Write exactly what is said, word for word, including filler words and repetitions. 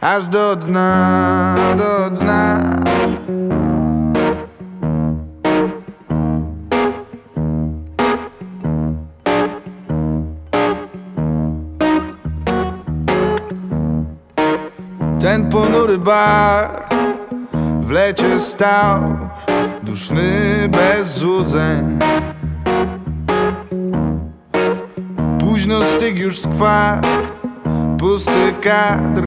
aż do dna, do dna. Ten ponury bar w lecie stał, duszny bez złudzeń. Późno stygł już skwar, pusty kadr